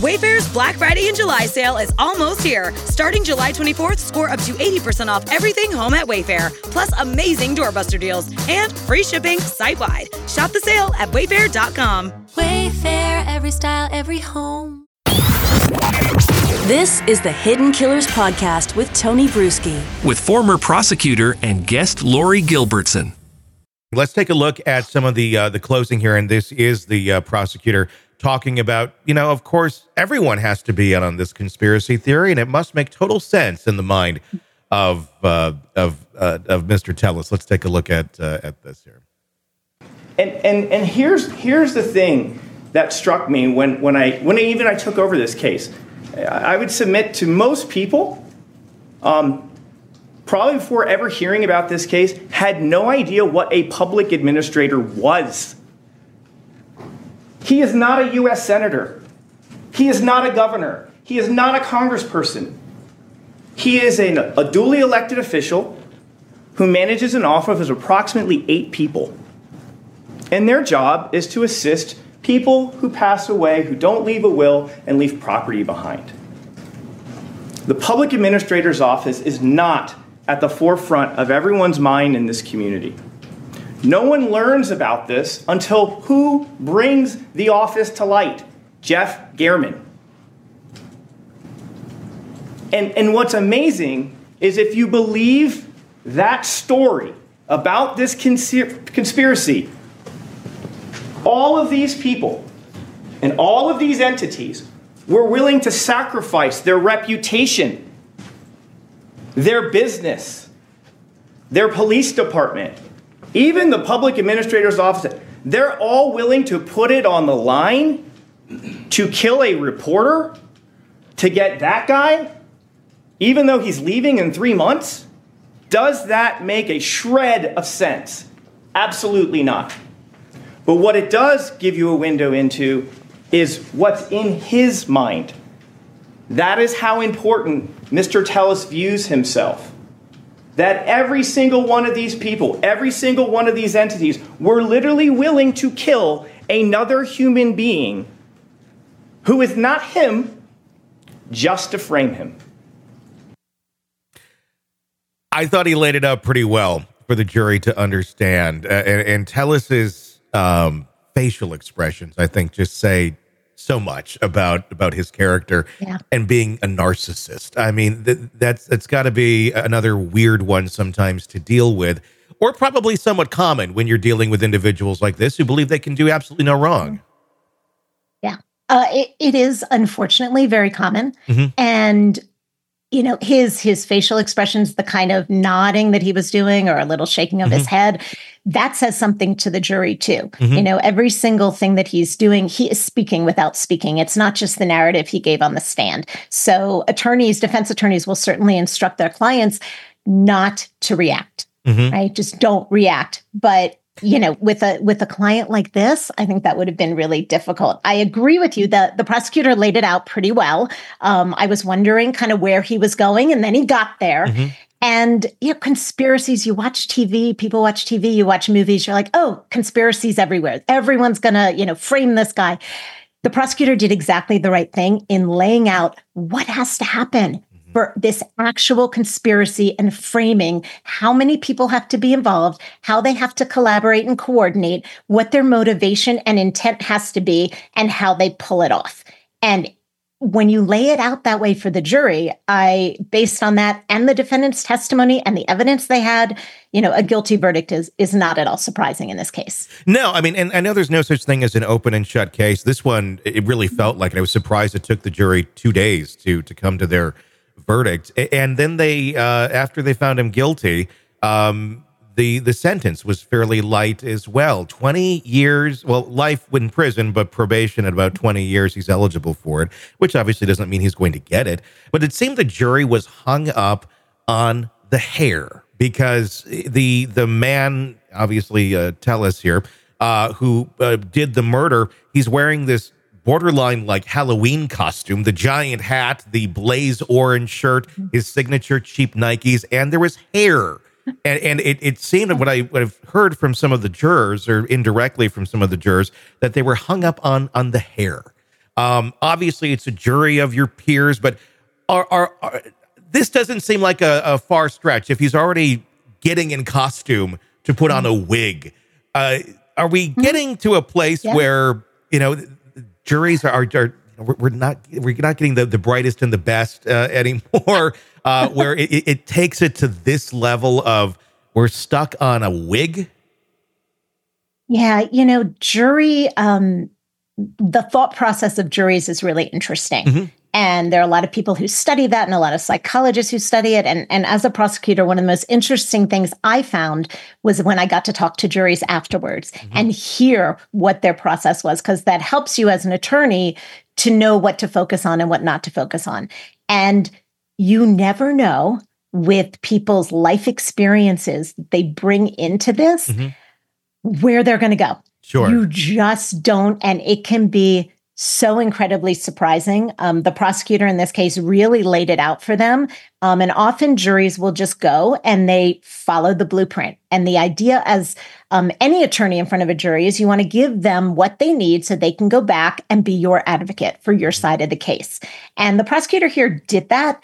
Wayfair's Black Friday and July sale is almost here. Starting July 24th, score up to 80% off everything home at Wayfair, plus amazing doorbuster deals and free shipping site-wide. Shop the sale at wayfair.com. Wayfair, every style, every home. This is the Hidden Killers Podcast with Tony Bruschi. With former prosecutor and guest Lori Gilbertson. Let's take a look at some of the closing here, and this is the prosecutor talking about, of course, everyone has to be in on this conspiracy theory, and it must make total sense in the mind of Mr. Telles. Let's take a look at this here. And here's the thing that struck me when I took over this case. I would submit to most people, probably before ever hearing about this case, had no idea what a public administrator was. He is not a U.S. senator. He is not a governor. He is not a congressperson. He is a duly elected official who manages an office of approximately 8 people. And their job is to assist people who pass away, who don't leave a will and leave property behind. The public administrator's office is not at the forefront of everyone's mind in this community. No one learns about this until who brings the office to light? Jeff German. And what's amazing is if you believe that story about this conspiracy, all of these people and all of these entities were willing to sacrifice their reputation, their business, their police department, even the public administrator's office. They're all willing to put it on the line to kill a reporter, to get that guy, even though he's leaving in 3 months. Does that make a shred of sense? Absolutely not. But what it does give you a window into is what's in his mind. That is how important Mr. Telles views himself. That every single one of these people, every single one of these entities were literally willing to kill another human being who is not him just to frame him. I thought he laid it out pretty well for the jury to understand. And Telles's facial expressions, I think, just say so much about his character and being a narcissist. I mean, it's got to be another weird one sometimes to deal with, or probably somewhat common when you're dealing with individuals like this who believe they can do absolutely no wrong. Yeah, it is unfortunately very common. Mm-hmm. And his facial expressions, the kind of nodding that he was doing or a little shaking of his head, that says something to the jury too. Mm-hmm. Every single thing that he's doing, he is speaking without speaking. It's not just the narrative he gave on the stand. So defense attorneys will certainly instruct their clients not to react, right? Just don't react. But with a client like this, I think that would have been really difficult. I agree with you that the prosecutor laid it out pretty well. I was wondering kind of where he was going, and then he got there. Mm-hmm. And conspiracies, you watch TV, people watch TV, you watch movies, you're like, oh, conspiracies everywhere. Everyone's gonna, frame this guy. The prosecutor did exactly the right thing in laying out what has to happen for this actual conspiracy and framing how many people have to be involved, how they have to collaborate and coordinate, what their motivation and intent has to be, and how they pull it off. And when you lay it out that way for the jury, based on that and the defendant's testimony and the evidence they had, a guilty verdict is not at all surprising in this case. No, I mean, and I know there's no such thing as an open and shut case. This one, it really felt like, and I was surprised it took the jury 2 days to come to their verdict. And then they, after they found him guilty, the sentence was fairly light as well. 20 years, well, life in prison, but probation at about 20 years. He's eligible for it, which obviously doesn't mean he's going to get it. But it seemed the jury was hung up on the hair because the man, obviously Telles here, who did the murder, he's wearing this borderline like Halloween costume, the giant hat, the blaze orange shirt, his signature cheap Nikes, and there was hair. And it seemed what I've heard from some of the jurors, or indirectly from some of the jurors, that they were hung up on the hair. Obviously, it's a jury of your peers, but are this doesn't seem like a far stretch. If he's already getting in costume to put on a wig, are we getting to a place where, juries are we're not getting the brightest and the best anymore, where it takes it to this level of we're stuck on a wig? Yeah, jury, the thought process of juries is really interesting. Mm-hmm. And there are a lot of people who study that and a lot of psychologists who study it. And as a prosecutor, one of the most interesting things I found was when I got to talk to juries afterwards and hear what their process was, because that helps you as an attorney to know what to focus on and what not to focus on. And you never know with people's life experiences that they bring into this where they're going to go. Sure. You just don't. And it can be so incredibly surprising. The prosecutor in this case really laid it out for them. And often juries will just go and they follow the blueprint. And the idea as any attorney in front of a jury is you want to give them what they need so they can go back and be your advocate for your side of the case. And the prosecutor here did that.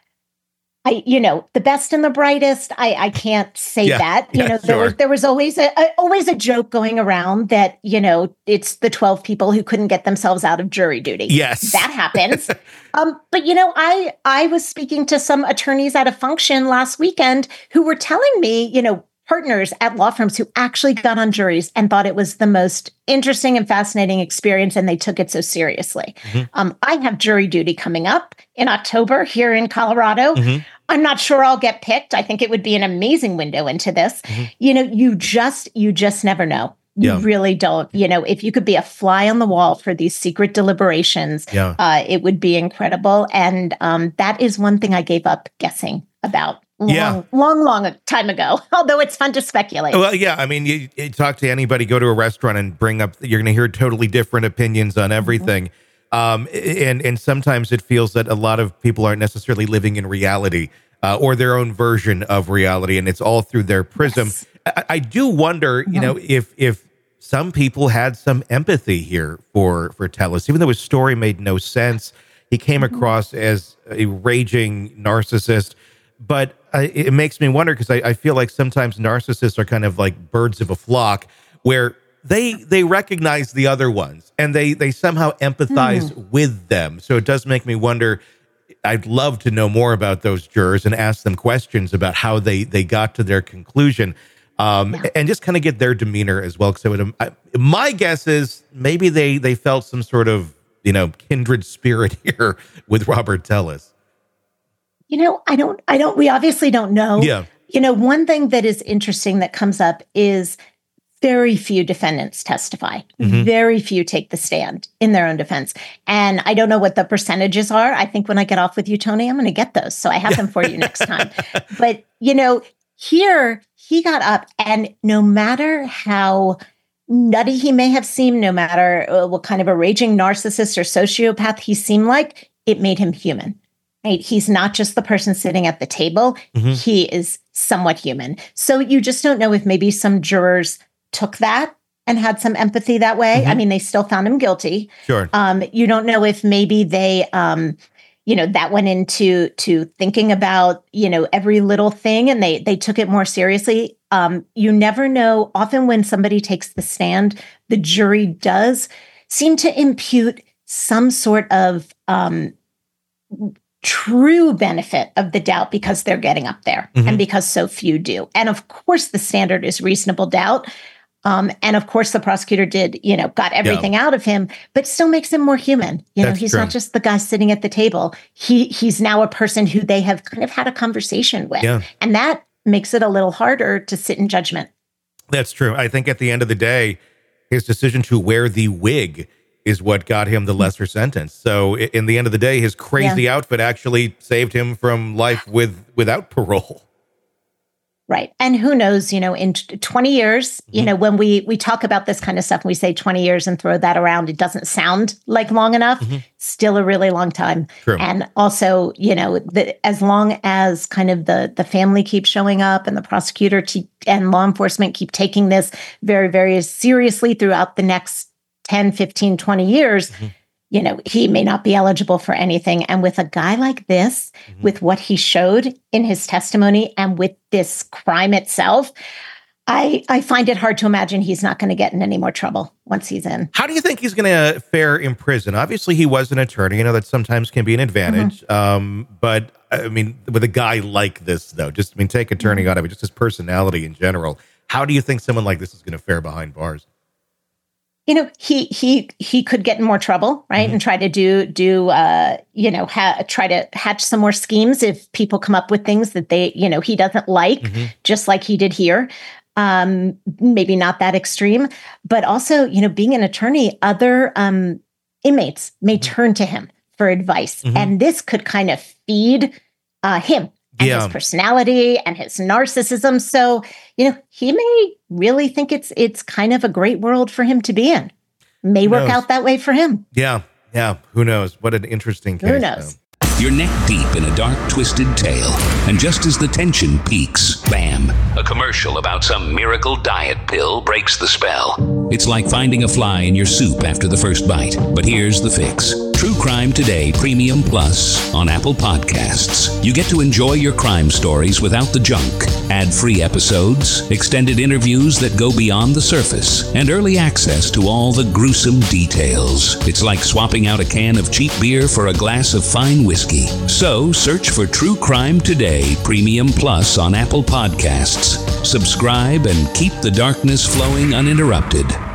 The best and the brightest, I can't say that. There was always a joke going around that, it's the 12 people who couldn't get themselves out of jury duty. Yes. That happens. But I was speaking to some attorneys at a function last weekend who were telling me, partners at law firms who actually got on juries and thought it was the most interesting and fascinating experience, and they took it so seriously. I have jury duty coming up in October here in Colorado. I'm not sure I'll get picked. I think it would be an amazing window into this. You just never know. You really don't. If you could be a fly on the wall for these secret deliberations, it would be incredible. And that is one thing I gave up guessing about. Long time ago, although it's fun to speculate. Well, yeah. I mean, you talk to anybody, go to a restaurant and bring up, you're going to hear totally different opinions on everything. And sometimes it feels that a lot of people aren't necessarily living in reality or their own version of reality, and it's all through their prism. Yes. I do wonder, if some people had some empathy here for Tellis, even though his story made no sense. He came across as a raging narcissist. But it makes me wonder, because I feel like sometimes narcissists are kind of like birds of a flock, where they recognize the other ones and they somehow empathize with them. So it does make me wonder. I'd love to know more about those jurors and ask them questions about how they got to their conclusion, and just kind of get their demeanor as well. Because my guess is maybe they felt some sort of kindred spirit here with Robert Tellis. We obviously don't know. Yeah. One thing that is interesting that comes up is very few defendants testify. Very few take the stand in their own defense. And I don't know what the percentages are. I think when I get off with you, Tony, I'm going to get those. So I have them for you next time. But, here he got up, and no matter how nutty he may have seemed, no matter what kind of a raging narcissist or sociopath he seemed like, it made him human. Right? He's not just the person sitting at the table. He is somewhat human. So you just don't know if maybe some jurors took that and had some empathy that way. I mean, they still found him guilty. Sure. You don't know if maybe they, that went into thinking about, every little thing, and they took it more seriously. You never know. Often when somebody takes the stand, the jury does seem to impute some sort of true benefit of the doubt because they're getting up there and because so few do. And of course, the standard is reasonable doubt. And of course, the prosecutor did, got everything out of him, but still makes him more human. He's true. Not just the guy sitting at the table. He's now a person who they have kind of had a conversation with. Yeah. And that makes it a little harder to sit in judgment. That's true. I think at the end of the day, his decision to wear the wig is what got him the lesser sentence. So in the end of the day, his crazy outfit actually saved him from life without parole. Right. And who knows, in 20 years, when we talk about this kind of stuff, and we say 20 years and throw that around, it doesn't sound like long enough, still a really long time. True. And also, as long as kind of the family keeps showing up and the prosecutor and law enforcement keep taking this very, very seriously throughout the next 10, 15, 20 years, he may not be eligible for anything. And with a guy like this, with what he showed in his testimony and with this crime itself, I find it hard to imagine he's not going to get in any more trouble once he's in. How do you think he's going to fare in prison? Obviously, he was an attorney. I know that sometimes can be an advantage. But I mean, with a guy like this, though, take attorney out of it, just his personality in general. How do you think someone like this is going to fare behind bars? He could get in more trouble, right? And try to try to hatch some more schemes if people come up with things that he doesn't like, just like he did here. Maybe not that extreme, but also, being an attorney, other inmates may turn to him for advice. And this could kind of feed him and his personality and his narcissism. So, he may really think it's kind of a great world for him to be in. May work out that way for him. Yeah. Who knows? What an interesting case. Who knows? You're neck deep in a dark, twisted tale. And just as the tension peaks, bam, a commercial about some miracle diet pill breaks the spell. It's like finding a fly in your soup after the first bite. But here's the fix. True Crime Today Premium Plus on Apple Podcasts. You get to enjoy your crime stories without the junk. Ad-free episodes, extended interviews that go beyond the surface, and early access to all the gruesome details. It's like swapping out a can of cheap beer for a glass of fine whiskey. So search for True Crime Today Premium Plus on Apple Podcasts. Subscribe and keep the darkness flowing uninterrupted.